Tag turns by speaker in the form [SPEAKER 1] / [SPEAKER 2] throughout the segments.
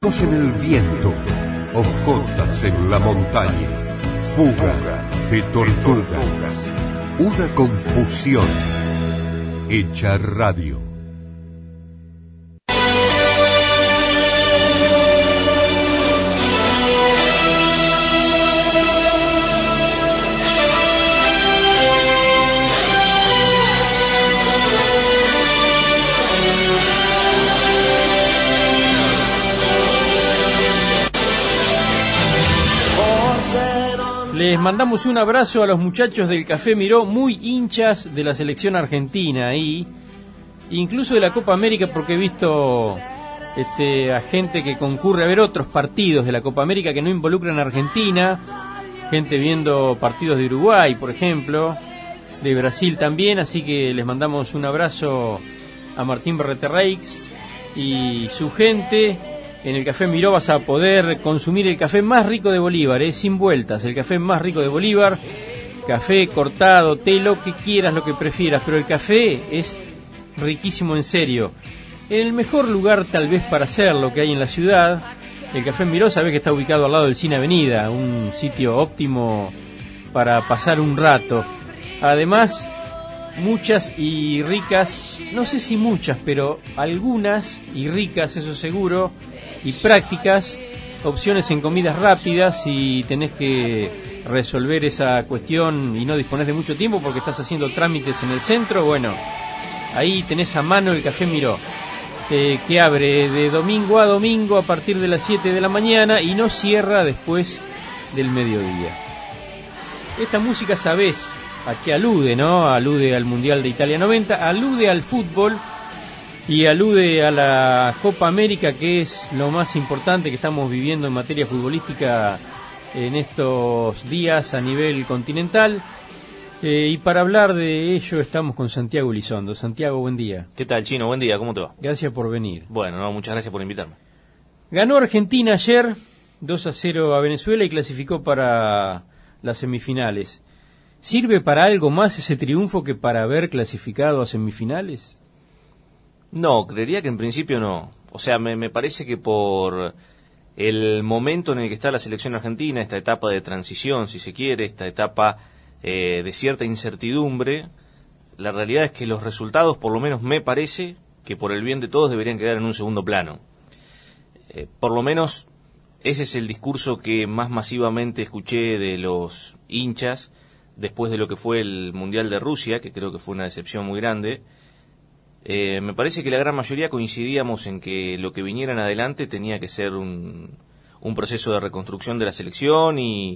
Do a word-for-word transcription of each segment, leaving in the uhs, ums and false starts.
[SPEAKER 1] en el viento, hojotas en la montaña, fuga de tortugas, una confusión hecha radio.
[SPEAKER 2] Les mandamos un abrazo a los muchachos del Café Miró, muy hinchas de la selección argentina y incluso de la Copa América, porque he visto este, a gente que concurre a ver otros partidos de la Copa América que no involucran a Argentina, gente viendo partidos de Uruguay, por ejemplo, de Brasil también, así que les mandamos un abrazo a Martín Berreterreix y su gente. En el Café Miró vas a poder consumir el café más rico de Bolívar, ¿eh? Sin vueltas, el café más rico de Bolívar, café cortado, té, lo que quieras, lo que prefieras, pero el café es riquísimo en serio. En el mejor lugar tal vez para hacerlo que hay en la ciudad, el Café Miró, sabés que está ubicado al lado del Cine Avenida, un sitio óptimo para pasar un rato. Además, muchas y ricas, no sé si muchas, pero algunas y ricas, eso seguro, y prácticas, opciones en comidas rápidas si tenés que resolver esa cuestión y no disponés de mucho tiempo porque estás haciendo trámites en el centro. Bueno, ahí tenés a mano el Café Miró, eh, que abre de domingo a domingo a partir de las siete de la mañana y no cierra después del mediodía. Esta música, sabés a qué alude, ¿no? Alude al Mundial de Italia noventa, alude al fútbol y alude a la Copa América, que es lo más importante que estamos viviendo en materia futbolística en estos días a nivel continental. Eh, y para hablar de ello estamos con Santiago Elizondo. Santiago, buen día.
[SPEAKER 3] ¿Qué tal, Chino? Buen día, ¿cómo te va?
[SPEAKER 2] Gracias por venir.
[SPEAKER 3] Bueno, no, muchas gracias por invitarme.
[SPEAKER 2] Ganó Argentina ayer dos a cero a Venezuela y clasificó para las semifinales. ¿Sirve para algo más ese triunfo que para haber clasificado a semifinales?
[SPEAKER 3] No, creería que en principio no. O sea, me, me parece que por el momento en el que está la selección argentina, esta etapa de transición, si se quiere, esta etapa eh, de cierta incertidumbre, la realidad es que los resultados, por lo menos me parece, que por el bien de todos deberían quedar en un segundo plano. Eh, por lo menos ese es el discurso que más masivamente escuché de los hinchas después de lo que fue el Mundial de Rusia, que creo que fue una decepción muy grande. Eh, me parece que la gran mayoría coincidíamos en que lo que viniera en adelante tenía que ser un, un proceso de reconstrucción de la selección y,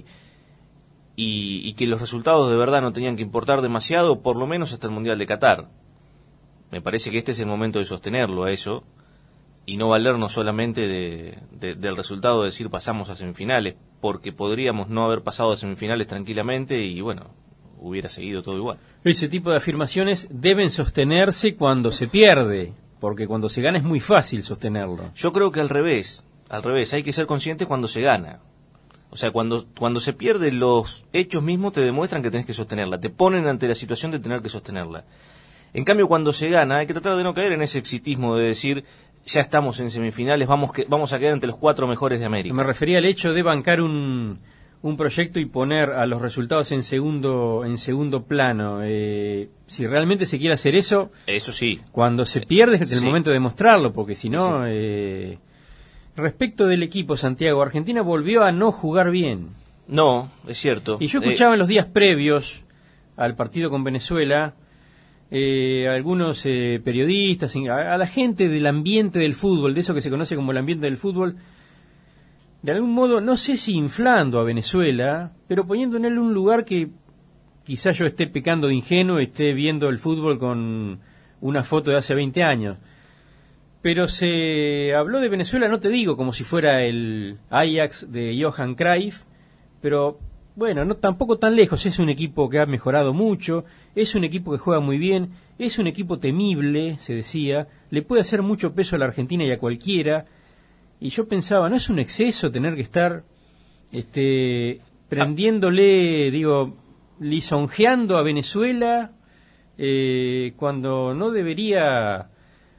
[SPEAKER 3] y, y que los resultados de verdad no tenían que importar demasiado, por lo menos hasta el Mundial de Qatar. Me parece que este es el momento de sostenerlo a eso y no valernos solamente de, de, del resultado de decir pasamos a semifinales, porque podríamos no haber pasado a semifinales tranquilamente y bueno, hubiera seguido todo igual.
[SPEAKER 2] Ese tipo de afirmaciones deben sostenerse cuando se pierde, porque cuando se gana es muy fácil sostenerlo.
[SPEAKER 3] Yo creo que al revés, al revés, hay que ser consciente cuando se gana. O sea, cuando, cuando se pierde, los hechos mismos te demuestran que tenés que sostenerla, te ponen ante la situación de tener que sostenerla. En cambio, cuando se gana, hay que tratar de no caer en ese exitismo de decir, ya estamos en semifinales, vamos, que, vamos a quedar entre los cuatro mejores de América.
[SPEAKER 2] Me refería al hecho de bancar un... un proyecto y poner a los resultados en segundo en segundo plano. Eh, si realmente se quiere hacer eso,
[SPEAKER 3] eso sí,
[SPEAKER 2] cuando se pierde es el
[SPEAKER 3] sí. momento
[SPEAKER 2] de demostrarlo, porque si no...
[SPEAKER 3] Sí.
[SPEAKER 2] Eh... Respecto del equipo, Santiago, Argentina volvió a no jugar bien.
[SPEAKER 3] No, es cierto.
[SPEAKER 2] Y yo escuchaba eh... en los días previos al partido con Venezuela, eh, a algunos eh, periodistas, a, a la gente del ambiente del fútbol, de eso que se conoce como el ambiente del fútbol, de algún modo, no sé si inflando a Venezuela, pero poniendo en él un lugar que quizás yo esté pecando de ingenuo, esté viendo el fútbol con una foto de hace veinte años. Pero se habló de Venezuela, no te digo como si fuera el Ajax de Johan Cruyff, pero bueno, no tampoco tan lejos. Es un equipo que ha mejorado mucho, es un equipo que juega muy bien, es un equipo temible, se decía, le puede hacer mucho peso a la Argentina y a cualquiera. Y yo pensaba, ¿no es un exceso tener que estar este, prendiéndole, digo, lisonjeando a Venezuela eh, cuando no debería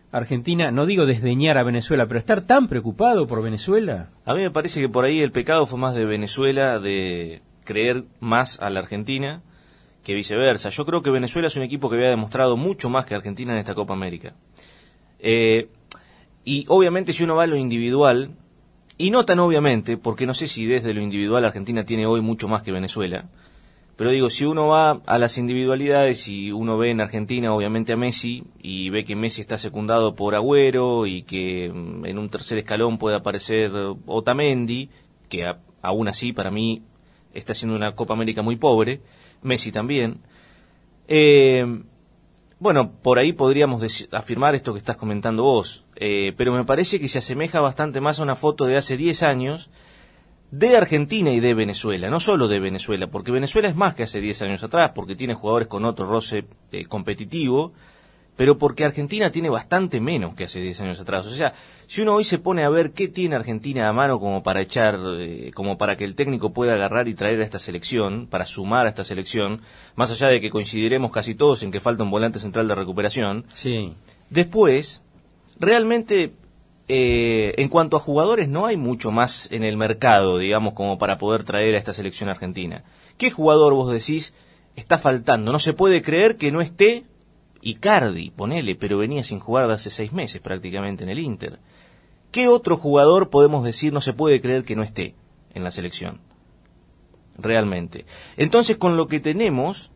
[SPEAKER 2] Argentina, no digo desdeñar a Venezuela, pero estar tan preocupado por Venezuela?
[SPEAKER 3] A mí me parece que por ahí el pecado fue más de Venezuela, de creer más a la Argentina que viceversa. Yo creo que Venezuela es un equipo que había demostrado mucho más que Argentina en esta Copa América. Eh, y obviamente si uno va a lo individual, y no tan obviamente, porque no sé si desde lo individual Argentina tiene hoy mucho más que Venezuela, pero digo, si uno va a las individualidades y uno ve en Argentina obviamente a Messi, y ve que Messi está secundado por Agüero, y que en un tercer escalón puede aparecer Otamendi, que a, aún así para mí está haciendo una Copa América muy pobre, Messi también. Eh, bueno, por ahí podríamos dec- afirmar esto que estás comentando vos, eh, pero me parece que se asemeja bastante más a una foto de hace diez años de Argentina y de Venezuela, no solo de Venezuela, porque Venezuela es más que hace diez años atrás, porque tiene jugadores con otro roce eh, competitivo, pero porque Argentina tiene bastante menos que hace diez años atrás. O sea, si uno hoy se pone a ver qué tiene Argentina a mano como para echar, eh, como para que el técnico pueda agarrar y traer a esta selección, para sumar a esta selección, más allá de que coincidiremos casi todos en que falta un volante central de recuperación,
[SPEAKER 2] Sí.
[SPEAKER 3] después, realmente, eh, en cuanto a jugadores, no hay mucho más en el mercado, digamos, como para poder traer a esta selección argentina. ¿Qué jugador vos decís está faltando? No se puede creer que no esté Icardi, ponele, pero venía sin jugar de hace seis meses prácticamente en el Inter. ¿Qué otro jugador podemos decir no se puede creer que no esté en la selección? Realmente. Entonces, con lo que tenemos,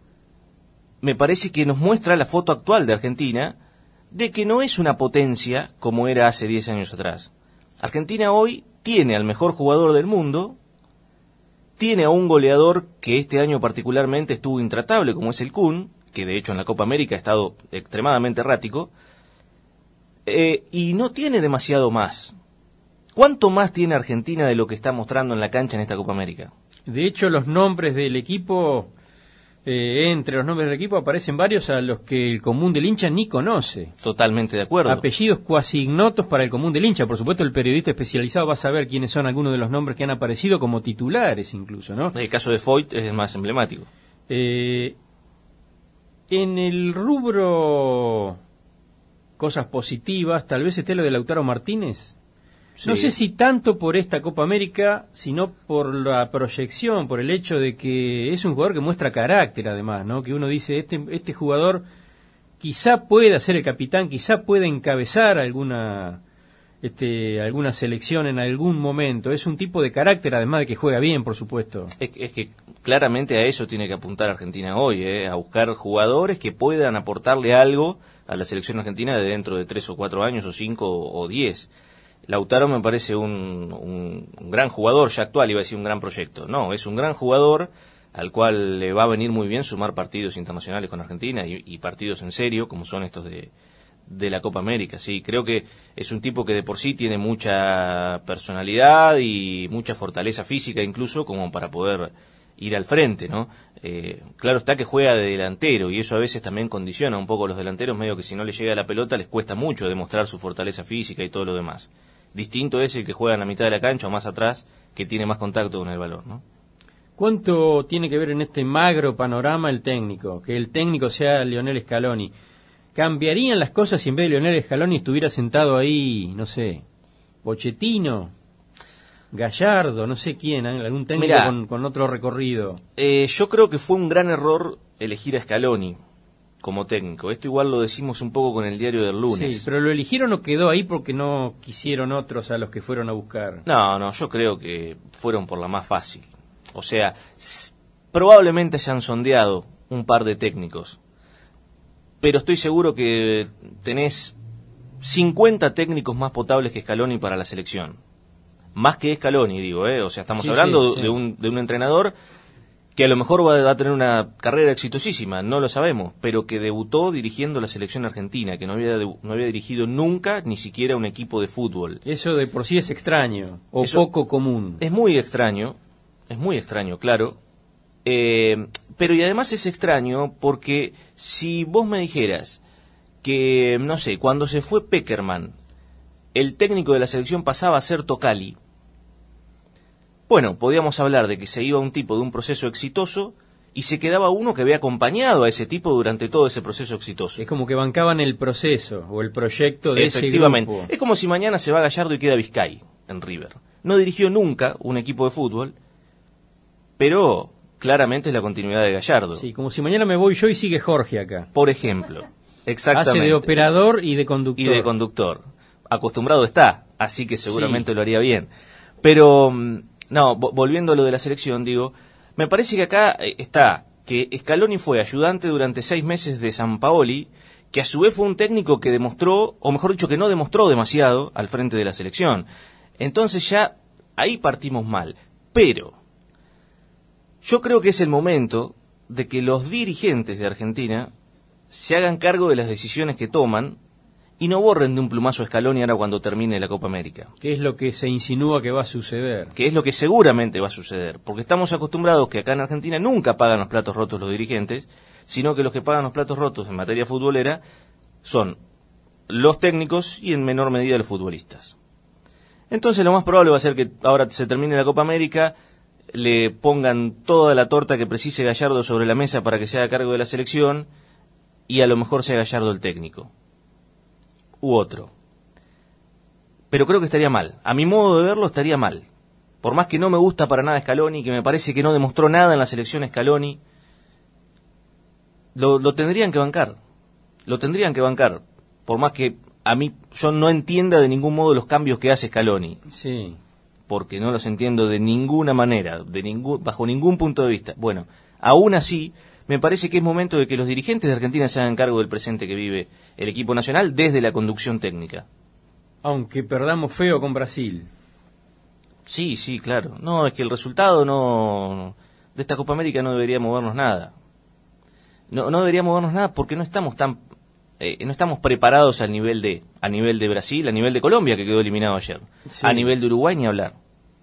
[SPEAKER 3] me parece que nos muestra la foto actual de Argentina, de que no es una potencia como era hace diez años atrás. Argentina hoy tiene al mejor jugador del mundo, tiene a un goleador que este año particularmente estuvo intratable, como es el Kun, que de hecho en la Copa América ha estado extremadamente errático, eh, y no tiene demasiado más. ¿Cuánto más tiene Argentina de lo que está mostrando en la cancha en esta Copa América?
[SPEAKER 2] De hecho, los nombres del equipo, eh, entre los nombres del equipo aparecen varios a los que el común del hincha ni conoce.
[SPEAKER 3] Totalmente de acuerdo.
[SPEAKER 2] Apellidos cuasi ignotos para el común del hincha. Por supuesto, el periodista especializado va a saber quiénes son algunos de los nombres que han aparecido como titulares incluso, ¿no?
[SPEAKER 3] El caso de Foyt es el más emblemático.
[SPEAKER 2] Eh, en el rubro cosas positivas, tal vez esté lo de Lautaro Martínez.
[SPEAKER 3] Sí.
[SPEAKER 2] No sé si tanto por esta Copa América, sino por la proyección, por el hecho de que es un jugador que muestra carácter además, ¿no? Que uno dice, este, este jugador quizá pueda ser el capitán, quizá pueda encabezar alguna, este, alguna selección en algún momento. Es un tipo de carácter, además de que juega bien, por supuesto.
[SPEAKER 3] Es, es que claramente a eso tiene que apuntar Argentina hoy, ¿eh? A buscar jugadores que puedan aportarle algo a la selección argentina de dentro de tres o cuatro años, o cinco o diez. Lautaro me parece un, un, un gran jugador, ya actual, iba a decir un gran proyecto. No, es un gran jugador al cual le va a venir muy bien sumar partidos internacionales con Argentina y, y partidos en serio, como son estos de, de la Copa América. Sí, creo que es un tipo que de por sí tiene mucha personalidad y mucha fortaleza física incluso como para poder ir al frente, ¿no? Eh, claro está que juega de delantero y eso a veces también condiciona un poco a los delanteros, medio que si no les llega la pelota les cuesta mucho demostrar su fortaleza física y todo lo demás. Distinto es el que juega en la mitad de la cancha o más atrás, que tiene más contacto con el balón, ¿no?
[SPEAKER 2] ¿Cuánto tiene que ver en este magro panorama el técnico? Que el técnico sea Lionel Scaloni. ¿Cambiarían las cosas si en vez de Lionel Scaloni estuviera sentado ahí, no sé, Pochettino, Gallardo, no sé quién, ¿eh? Algún técnico
[SPEAKER 3] Mirá,
[SPEAKER 2] con, con otro recorrido?
[SPEAKER 3] Eh, yo creo que fue un gran error elegir a Scaloni como técnico. Esto igual lo decimos un poco con el diario del lunes.
[SPEAKER 2] Sí, pero lo eligieron o quedó ahí porque no quisieron otros a los que fueron a buscar.
[SPEAKER 3] No, no, yo creo que fueron por la más fácil. O sea, s- probablemente hayan sondeado un par de técnicos, pero estoy seguro que tenés cincuenta técnicos más potables que Scaloni para la selección. Más que Scaloni, digo, ¿eh? O sea, estamos
[SPEAKER 2] Sí,
[SPEAKER 3] hablando
[SPEAKER 2] sí, sí.
[SPEAKER 3] de un, de un entrenador que a lo mejor va a tener una carrera exitosísima, no lo sabemos, pero que debutó dirigiendo la selección argentina, que no había, debu- no había dirigido nunca ni siquiera un equipo de fútbol.
[SPEAKER 2] Eso de por sí es extraño, o
[SPEAKER 3] Eso-
[SPEAKER 2] poco común.
[SPEAKER 3] Es muy extraño, es muy extraño, claro, eh, pero y además es extraño porque si vos me dijeras que, no sé, cuando se fue Peckerman, el técnico de la selección pasaba a ser Tocali, bueno, podíamos hablar de que se iba un tipo de un proceso exitoso y se quedaba uno que había acompañado a ese tipo durante todo ese proceso exitoso.
[SPEAKER 2] Es como que bancaban el proceso o el proyecto de ese grupo.
[SPEAKER 3] Efectivamente. Es como si mañana se va Gallardo y queda Vizcay en River. No dirigió nunca un equipo de fútbol, pero claramente es la continuidad de Gallardo.
[SPEAKER 2] Sí, como si mañana me voy yo y sigue Jorge acá.
[SPEAKER 3] Por ejemplo. Exactamente.
[SPEAKER 2] Hace de operador y de conductor.
[SPEAKER 3] Y de conductor. Acostumbrado está, así que seguramente sí. Lo haría bien. Pero, no, volviendo a lo de la selección, digo, me parece que acá está que Scaloni fue ayudante durante seis meses de Sampaoli, que a su vez fue un técnico que demostró, o mejor dicho, que no demostró demasiado al frente de la selección. Entonces ya ahí partimos mal. Pero yo creo que es el momento de que los dirigentes de Argentina se hagan cargo de las decisiones que toman y no borren de un plumazo a Scaloni ahora cuando termine la Copa América.
[SPEAKER 2] ¿Qué es lo que se insinúa que va a suceder?
[SPEAKER 3] Que es lo que seguramente va a suceder, porque estamos acostumbrados que acá en Argentina nunca pagan los platos rotos los dirigentes, sino que los que pagan los platos rotos en materia futbolera son los técnicos y en menor medida los futbolistas. Entonces lo más probable va a ser que ahora se termine la Copa América, le pongan toda la torta que precise Gallardo sobre la mesa para que se haga cargo de la selección y a lo mejor sea Gallardo el técnico. U otro. Pero creo que estaría mal. A mi modo de verlo estaría mal. Por más que no me gusta para nada Scaloni, que me parece que no demostró nada en la selección Scaloni, lo, lo tendrían que bancar. Lo tendrían que bancar. Por más que a mí yo no entienda de ningún modo los cambios que hace Scaloni.
[SPEAKER 2] Sí.
[SPEAKER 3] Porque no los entiendo de ninguna manera, de ningún, bajo ningún punto de vista. Bueno, aún así, me parece que es momento de que los dirigentes de Argentina se hagan cargo del presente que vive el equipo nacional desde la conducción técnica.
[SPEAKER 2] Aunque perdamos feo con Brasil.
[SPEAKER 3] Sí, sí, claro. No, es que el resultado no de esta Copa América no debería movernos nada. No, no debería movernos nada porque no estamos tan eh, no estamos preparados al nivel de a nivel de Brasil, a nivel de Colombia que quedó eliminado ayer, sí. A nivel de Uruguay ni hablar.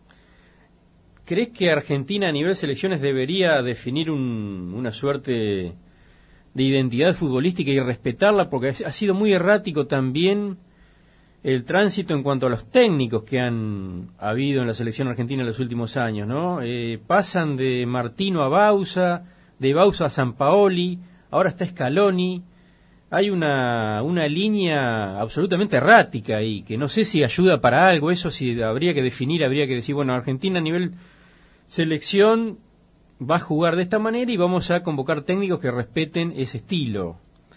[SPEAKER 2] ¿Crees que Argentina a nivel selecciones debería definir un, una suerte de identidad futbolística y respetarla? Porque ha sido muy errático también el tránsito en cuanto a los técnicos que han habido en la selección argentina en los últimos años, ¿no? Eh, pasan de Martino a Bausa, de Bausa a Sampaoli, ahora está Scaloni. Hay una, una línea absolutamente errática ahí, que no sé si ayuda para algo, eso sí habría que definir, habría que decir, bueno, Argentina a nivel selección va a jugar de esta manera y vamos a convocar técnicos que respeten ese estilo.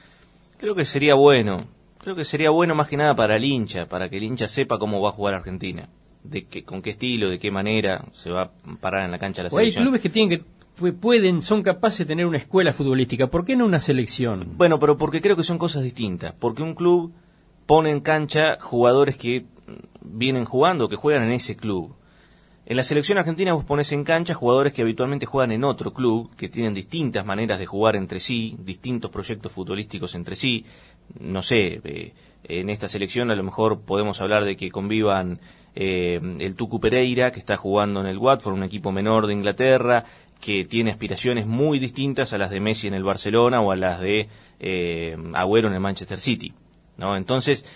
[SPEAKER 3] Creo que sería bueno, creo que sería bueno más que nada para el hincha, para que el hincha sepa cómo va a jugar Argentina, de qué, con qué estilo, de qué manera se va a parar en la cancha la
[SPEAKER 2] o
[SPEAKER 3] selección.
[SPEAKER 2] Hay clubes que tienen que pueden, son capaces de tener una escuela futbolística, ¿por qué no una selección?
[SPEAKER 3] Bueno, pero porque creo que son cosas distintas, porque un club pone en cancha jugadores que vienen jugando, que juegan en ese club. En la selección argentina vos pones en cancha jugadores que habitualmente juegan en otro club, que tienen distintas maneras de jugar entre sí, distintos proyectos futbolísticos entre sí. No sé, eh, en esta selección a lo mejor podemos hablar de que convivan eh, el Tucu Pereira, que está jugando en el Watford, un equipo menor de Inglaterra, que tiene aspiraciones muy distintas a las de Messi en el Barcelona o a las de eh, Agüero en el Manchester City, ¿no? Entonces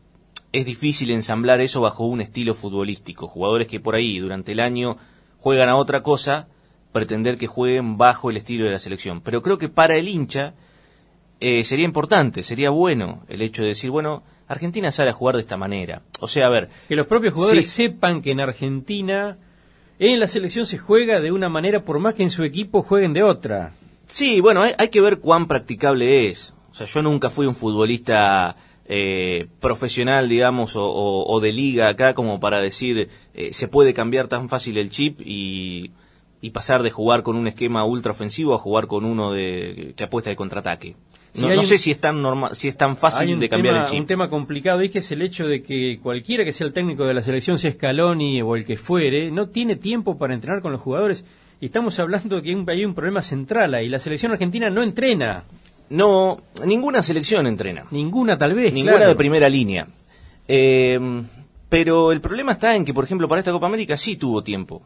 [SPEAKER 3] es difícil ensamblar eso bajo un estilo futbolístico. Jugadores que por ahí durante el año juegan a otra cosa, pretender que jueguen bajo el estilo de la selección. Pero creo que para el hincha eh, sería importante, sería bueno el hecho de decir, bueno, Argentina sale a jugar de esta manera. O sea, a ver...
[SPEAKER 2] Que los propios jugadores
[SPEAKER 3] sí,
[SPEAKER 2] sepan que en Argentina... En la selección se juega de una manera por más que en su equipo jueguen de otra.
[SPEAKER 3] Sí, bueno, hay, hay que ver cuán practicable es. O sea, yo nunca fui un futbolista eh, profesional, digamos, o, o, o de liga acá como para decir eh, se puede cambiar tan fácil el chip y, y pasar de jugar con un esquema ultra ofensivo a jugar con uno de que apuesta de contraataque. No, sí, no un, sé si es tan normal, si es tan fácil de cambiar
[SPEAKER 2] tema,
[SPEAKER 3] el chip.
[SPEAKER 2] Un tema complicado y que es el hecho de que cualquiera que sea el técnico de la selección, sea Scaloni o el que fuere, no tiene tiempo para entrenar con los jugadores. Y estamos hablando de que hay un problema central ahí. La selección argentina no entrena.
[SPEAKER 3] No, ninguna selección entrena.
[SPEAKER 2] Ninguna tal vez,
[SPEAKER 3] Ninguna
[SPEAKER 2] claro.
[SPEAKER 3] de primera línea. Eh, pero el problema está en que, por ejemplo, para esta Copa América sí tuvo tiempo.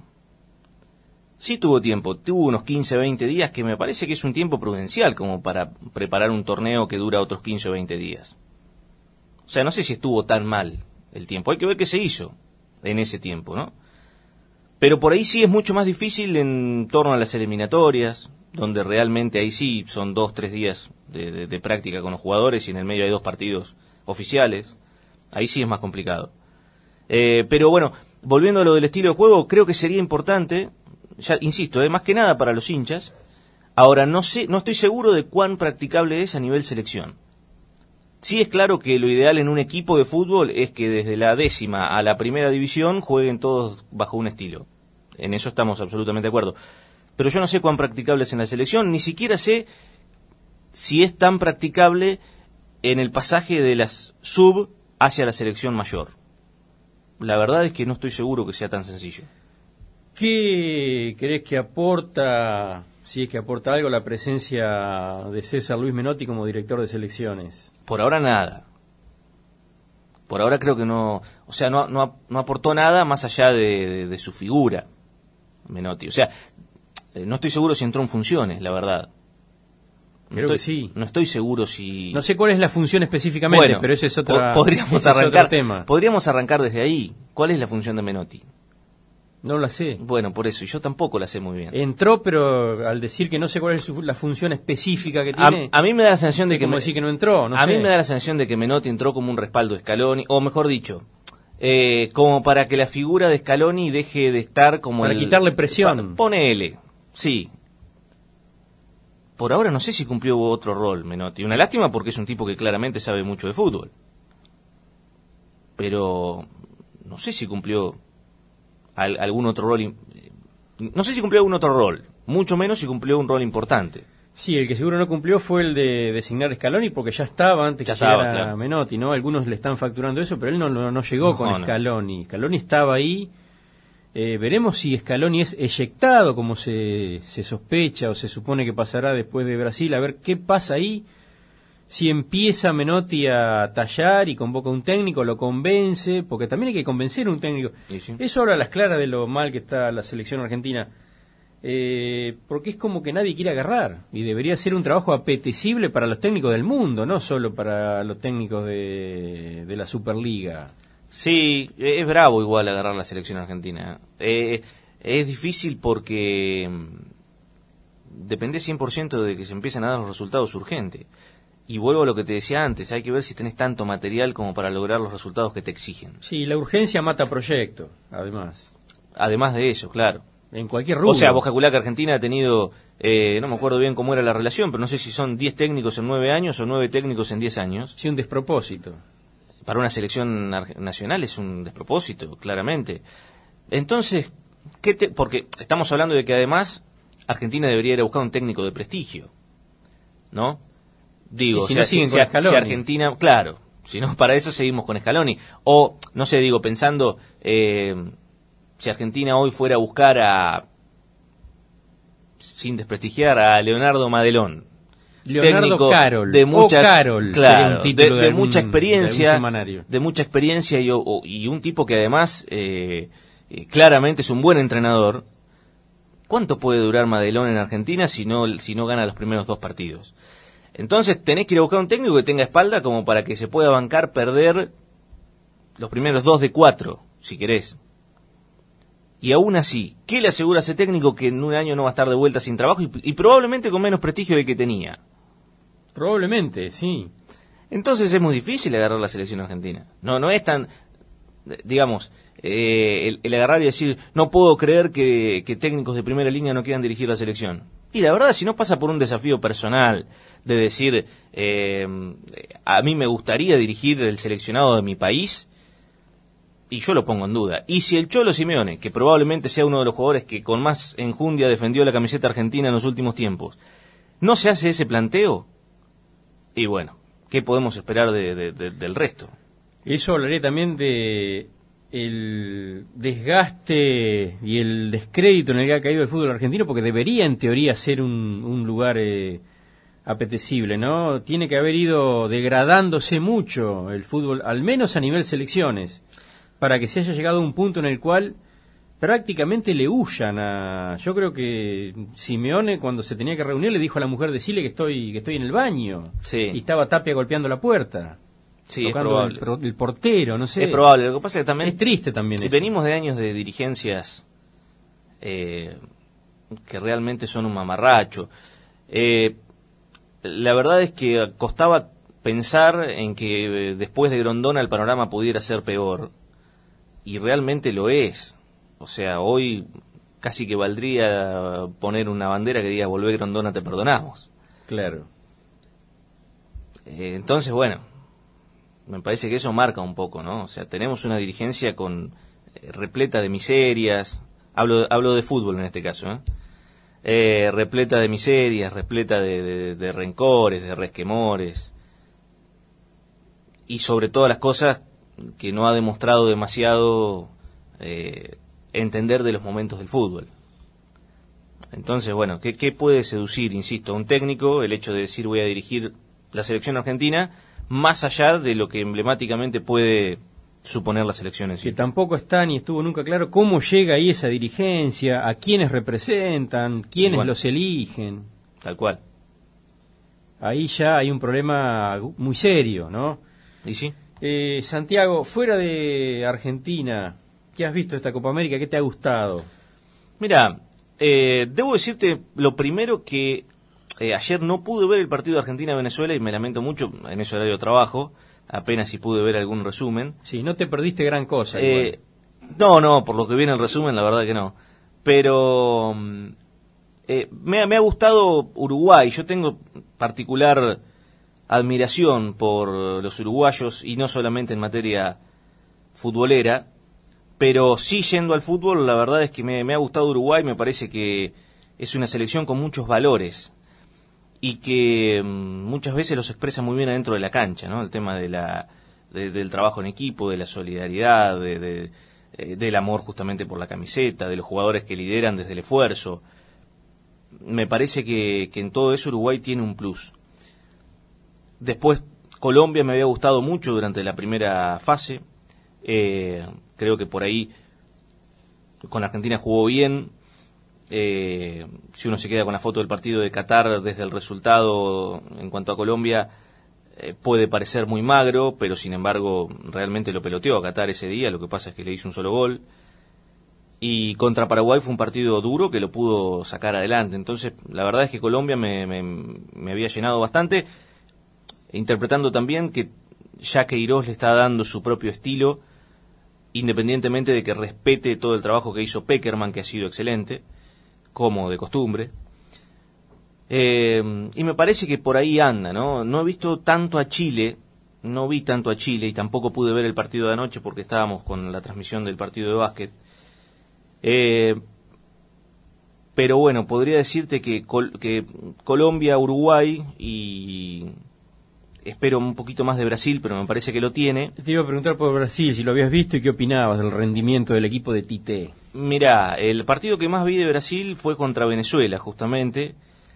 [SPEAKER 3] Sí tuvo tiempo, tuvo unos quince, veinte días, que me parece que es un tiempo prudencial como para preparar un torneo que dura otros quince o veinte días. O sea, no sé si estuvo tan mal el tiempo, hay que ver qué se hizo en ese tiempo, ¿no? Pero por ahí sí es mucho más difícil en torno a las eliminatorias, donde realmente ahí sí son dos, tres días de, de, de práctica con los jugadores y en el medio hay dos partidos oficiales, ahí sí es más complicado. Eh, pero bueno, volviendo a lo del estilo de juego, creo que sería importante, ya insisto, eh, más que nada para los hinchas. Ahora, no sé, no estoy seguro de cuán practicable es a nivel selección. Sí es claro que lo ideal en un equipo de fútbol es que desde la décima a la primera división jueguen todos bajo un estilo. En eso estamos absolutamente de acuerdo. Pero yo no sé cuán practicable es en la selección, ni siquiera sé si es tan practicable en el pasaje de las sub hacia la selección mayor. La verdad es que no estoy seguro que sea tan sencillo.
[SPEAKER 2] ¿Qué crees que aporta, si es que aporta algo, la presencia de César Luis Menotti como director de selecciones?
[SPEAKER 3] Por ahora nada. Por ahora creo que no, o sea, no, no, no aportó nada más allá de, de, de su figura, Menotti. O sea, no estoy seguro si entró en funciones, la verdad. No
[SPEAKER 2] Creo
[SPEAKER 3] estoy,
[SPEAKER 2] que sí.
[SPEAKER 3] No estoy seguro si...
[SPEAKER 2] No sé cuál es la función específicamente,
[SPEAKER 3] bueno,
[SPEAKER 2] pero ese es, otra,
[SPEAKER 3] po podríamos
[SPEAKER 2] ese
[SPEAKER 3] arrancar,
[SPEAKER 2] es otro tema.
[SPEAKER 3] Podríamos arrancar desde ahí. ¿Cuál es la función de Menotti?
[SPEAKER 2] No la sé.
[SPEAKER 3] Bueno, por eso, y yo tampoco la sé muy bien.
[SPEAKER 2] Entró, pero al decir que no sé cuál es su, la función específica que tiene...
[SPEAKER 3] A, a mí me da la sensación de que...
[SPEAKER 2] como
[SPEAKER 3] me,
[SPEAKER 2] decir que no entró, no
[SPEAKER 3] A
[SPEAKER 2] sé.
[SPEAKER 3] mí me da la sensación de que Menotti entró como un respaldo de Scaloni, o mejor dicho, eh, como para que la figura de Scaloni deje de estar como...
[SPEAKER 2] Para
[SPEAKER 3] el,
[SPEAKER 2] quitarle presión.
[SPEAKER 3] Ponele, sí. Por ahora no sé si cumplió otro rol Menotti. Una lástima porque es un tipo que claramente sabe mucho de fútbol. Pero no sé si cumplió al, algún otro rol. No sé si cumplió algún otro rol. Mucho menos si cumplió un rol importante.
[SPEAKER 2] Sí, el que seguro no cumplió fue el de designar Scaloni porque ya estaba antes
[SPEAKER 3] ya
[SPEAKER 2] que
[SPEAKER 3] estaba,
[SPEAKER 2] llegara
[SPEAKER 3] claro.
[SPEAKER 2] Menotti, ¿no? Algunos le están facturando eso, pero él no, no, no llegó
[SPEAKER 3] No,
[SPEAKER 2] con
[SPEAKER 3] no.
[SPEAKER 2] Scaloni. Scaloni estaba ahí. Eh, veremos si Scaloni es eyectado, como se, se sospecha o se supone que pasará después de Brasil, a ver qué pasa ahí, si empieza Menotti a tallar y convoca un técnico, lo convence, porque también hay que convencer a un técnico.
[SPEAKER 3] Sí, sí.
[SPEAKER 2] Eso habla a las claras de lo mal que está la selección argentina, eh, porque es como que nadie quiere agarrar, y debería ser un trabajo apetecible para los técnicos del mundo, no solo para los técnicos de, de la Superliga.
[SPEAKER 3] Sí, es bravo igual agarrar la selección argentina. Eh, es difícil porque mm, depende cien por ciento de que se empiecen a dar los resultados urgentes. Y vuelvo a lo que te decía antes, hay que ver si tenés tanto material como para lograr los resultados que te exigen.
[SPEAKER 2] Sí, la urgencia mata proyecto, además.
[SPEAKER 3] Además de eso, claro.
[SPEAKER 2] En cualquier rubro.
[SPEAKER 3] O sea, vos calculá que Argentina ha tenido, eh, no me acuerdo bien cómo era la relación, pero no sé si son diez técnicos en nueve años o nueve técnicos en diez años.
[SPEAKER 2] Sí, un despropósito.
[SPEAKER 3] Para una selección nacional es un despropósito, claramente. Entonces, ¿qué te, porque estamos hablando de que además Argentina debería ir a buscar un técnico de prestigio, ¿no? Digo,
[SPEAKER 2] sí, si
[SPEAKER 3] o sea,
[SPEAKER 2] no siguen
[SPEAKER 3] si,
[SPEAKER 2] con
[SPEAKER 3] si,
[SPEAKER 2] Scaloni.
[SPEAKER 3] si Argentina, claro, si no, para eso seguimos con Scaloni. O, no sé, digo, pensando, eh, si Argentina hoy fuera a buscar a, sin desprestigiar, a Leonardo Madelón.
[SPEAKER 2] Leonardo
[SPEAKER 3] Técnico
[SPEAKER 2] Carol,
[SPEAKER 3] de mucha,
[SPEAKER 2] o Carol,
[SPEAKER 3] claro,
[SPEAKER 2] sería un título
[SPEAKER 3] de,
[SPEAKER 2] de,
[SPEAKER 3] de
[SPEAKER 2] algún,
[SPEAKER 3] mucha experiencia,
[SPEAKER 2] de, algún semanario.
[SPEAKER 3] de mucha experiencia y, o, y un tipo que además eh, eh, claramente es un buen entrenador. ¿Cuánto puede durar Madelón en Argentina si no si no gana los primeros dos partidos? Entonces tenés que ir a buscar un técnico que tenga espalda como para que se pueda bancar perder los primeros dos de cuatro, si querés. Y aún así, ¿qué le asegura a ese técnico que en un año no va a estar de vuelta sin trabajo y, y probablemente con menos prestigio del que tenía?
[SPEAKER 2] Probablemente, sí.
[SPEAKER 3] Entonces es muy difícil agarrar la selección argentina. No, no es tan, digamos, eh, el, el agarrar y decir, no puedo creer que, que técnicos de primera línea no quieran dirigir la selección. Y la verdad, si no pasa por un desafío personal de decir, eh, a mí me gustaría dirigir el seleccionado de mi país, y yo lo pongo en duda. Y si el Cholo Simeone, que probablemente sea uno de los jugadores que con más enjundia defendió la camiseta argentina en los últimos tiempos, no se hace ese planteo, y bueno, ¿qué podemos esperar de, de, de, del resto?
[SPEAKER 2] Eso hablaré también de el desgaste y el descrédito en el que ha caído el fútbol argentino, porque debería en teoría ser un, un lugar eh, apetecible, ¿no? Tiene que haber ido degradándose mucho el fútbol, al menos a nivel selecciones, para que se haya llegado a un punto en el cual prácticamente le huyan a... Yo creo que Simeone, cuando se tenía que reunir, le dijo a la mujer, decirle que estoy que estoy en el baño.
[SPEAKER 3] Sí.
[SPEAKER 2] Y estaba Tapia golpeando la puerta.
[SPEAKER 3] Sí, es
[SPEAKER 2] tocando
[SPEAKER 3] probable.
[SPEAKER 2] el, pro- el portero, no sé.
[SPEAKER 3] Es probable. Lo que pasa es que también...
[SPEAKER 2] Es triste también eso.
[SPEAKER 3] Venimos de años de dirigencias eh, que realmente son un mamarracho. Eh, la verdad es que costaba pensar en que después de Grondona el panorama pudiera ser peor, y realmente lo es. O sea, hoy casi que valdría poner una bandera que diga volvé Grondona, te perdonamos.
[SPEAKER 2] Claro.
[SPEAKER 3] Eh, entonces, bueno, me parece que eso marca un poco, ¿no? O sea, tenemos una dirigencia con eh, repleta de miserias, hablo, hablo de fútbol en este caso, ¿eh? Eh, repleta de miserias, repleta de, de, de rencores, de resquemores, y sobre todas las cosas que no ha demostrado demasiado eh, entender de los momentos del fútbol. Entonces, bueno, ¿qué, qué puede seducir, insisto, a un técnico el hecho de decir voy a dirigir la selección argentina, más allá de lo que emblemáticamente puede suponer la selección en sí?
[SPEAKER 2] Que tampoco está ni estuvo nunca claro cómo llega ahí esa dirigencia, a quiénes representan, quiénes
[SPEAKER 3] bueno,
[SPEAKER 2] los eligen.
[SPEAKER 3] Tal cual.
[SPEAKER 2] Ahí ya hay un problema muy serio, ¿no?
[SPEAKER 3] ¿Y sí?
[SPEAKER 2] Eh, Santiago, fuera de Argentina, ¿qué has visto de esta Copa América? ¿Qué te ha gustado?
[SPEAKER 3] Mira, eh, debo decirte lo primero que eh, ayer no pude ver el partido de Argentina-Venezuela y me lamento mucho, en ese horario de trabajo, apenas si pude ver algún resumen.
[SPEAKER 2] Sí, no te perdiste gran cosa.
[SPEAKER 3] Eh, no, no, por lo que viene el resumen, la verdad que no. Pero eh, me, me ha gustado Uruguay. Yo tengo particular admiración por los uruguayos, y no solamente en materia futbolera, pero sí yendo al fútbol, la verdad es que me, me ha gustado Uruguay. Me parece que es una selección con muchos valores y que mm, muchas veces los expresa muy bien adentro de la cancha, ¿no? El tema de la de, del trabajo en equipo, de la solidaridad, de, de, eh, del amor justamente por la camiseta, de los jugadores que lideran desde el esfuerzo. Me parece que, que en todo eso Uruguay tiene un plus. Después, Colombia me había gustado mucho durante la primera fase. Eh, creo que por ahí con Argentina jugó bien. Eh, si uno se queda con la foto del partido de Qatar desde el resultado en cuanto a Colombia, eh, puede parecer muy magro, pero sin embargo realmente lo peloteó a Qatar ese día. Lo que pasa es que le hizo un solo gol. Y contra Paraguay fue un partido duro que lo pudo sacar adelante. Entonces la verdad es que Colombia me, me, me había llenado bastante, interpretando también que ya Queiroz le está dando su propio estilo, independientemente de que respete todo el trabajo que hizo Pekerman, que ha sido excelente, como de costumbre. Eh, y me parece que por ahí anda, ¿no? No he visto tanto a Chile, no vi tanto a Chile, y tampoco pude ver el partido de anoche porque estábamos con la transmisión del partido de básquet. Eh, pero bueno, podría decirte que, Col- que Colombia, Uruguay y espero un poquito más de Brasil, pero me parece que lo tiene.
[SPEAKER 2] Te iba a preguntar por Brasil, si lo habías visto y qué opinabas del rendimiento del equipo de Tite.
[SPEAKER 3] Mirá, el partido que más vi de Brasil fue contra Venezuela, justamente,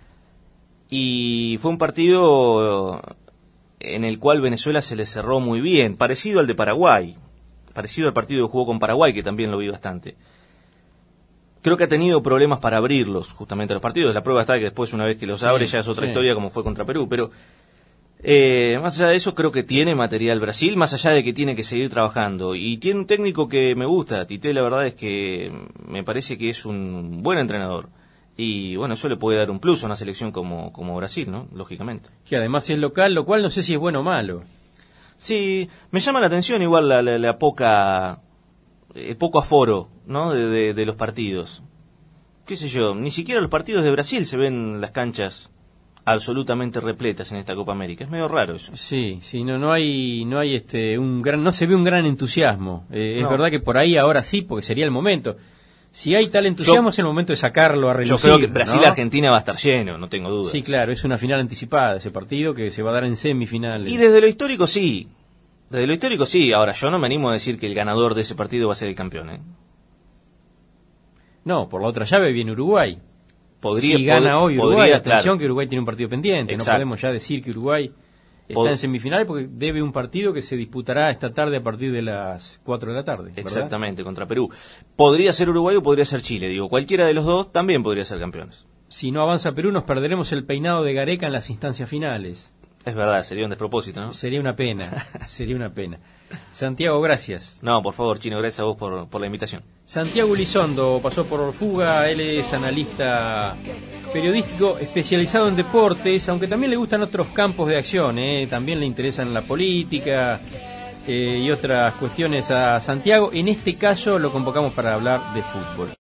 [SPEAKER 3] y fue un partido en el cual Venezuela se le cerró muy bien, parecido al de Paraguay, parecido al partido que jugó con Paraguay, que también lo vi bastante. Creo que ha tenido problemas para abrirlos, justamente los partidos. La prueba está que después, una vez que los abre, sí, ya es otra sí. historia, como fue contra Perú, pero Eh, más allá de eso, creo que tiene material Brasil, más allá de que tiene que seguir trabajando. Y tiene un técnico que me gusta, Tite, la verdad es que me parece que es un buen entrenador. Y bueno, eso le puede dar un plus a una selección como, como Brasil, ¿no? Lógicamente.
[SPEAKER 2] Que además es local, lo cual no sé si es bueno o malo.
[SPEAKER 3] Sí, me llama la atención igual la, la, la poca, el poco aforo, ¿no? De, de, de los partidos. Qué sé yo, ni siquiera los partidos de Brasil se ven las canchas absolutamente repletas en esta Copa América. Es medio raro eso.
[SPEAKER 2] Sí, sí, no no hay no hay este un gran no se ve un gran entusiasmo. Eh,
[SPEAKER 3] no.
[SPEAKER 2] Es verdad que por ahí ahora sí, porque sería el momento. Si hay tal entusiasmo, yo, es el momento de sacarlo a relucir.
[SPEAKER 3] Yo creo que Brasil-Argentina, ¿no? Va a estar lleno, no tengo dudas.
[SPEAKER 2] Sí, claro, es una final anticipada ese partido que se va a dar en semifinales.
[SPEAKER 3] Y desde lo histórico sí. Desde lo histórico sí. Ahora, yo no me animo a decir que el ganador de ese partido va a ser el campeón, ¿eh?
[SPEAKER 2] No, por la otra llave viene Uruguay.
[SPEAKER 3] Podría,
[SPEAKER 2] si gana hoy Uruguay,
[SPEAKER 3] podría,
[SPEAKER 2] atención
[SPEAKER 3] claro.
[SPEAKER 2] que Uruguay tiene un partido pendiente. Exacto. No podemos ya decir que Uruguay está Pod... en semifinales porque debe un partido que se disputará esta tarde a partir de las cuatro de la tarde. ¿verdad?
[SPEAKER 3] Exactamente, contra Perú. Podría ser Uruguay o podría ser Chile. Digo, cualquiera de los dos también podría ser campeones.
[SPEAKER 2] Si no avanza Perú, nos perderemos el peinado de Gareca en las instancias finales.
[SPEAKER 3] Es verdad, sería un despropósito, ¿no?
[SPEAKER 2] Sería una pena, sería una pena. Santiago, gracias.
[SPEAKER 3] No, por favor, Chino, gracias a vos por, por la invitación.
[SPEAKER 2] Santiago Elizondo pasó por Fuga, él es analista periodístico especializado en deportes, aunque también le gustan otros campos de acción, ¿eh? También le interesan la política eh, y otras cuestiones a Santiago. En este caso lo convocamos para hablar de fútbol.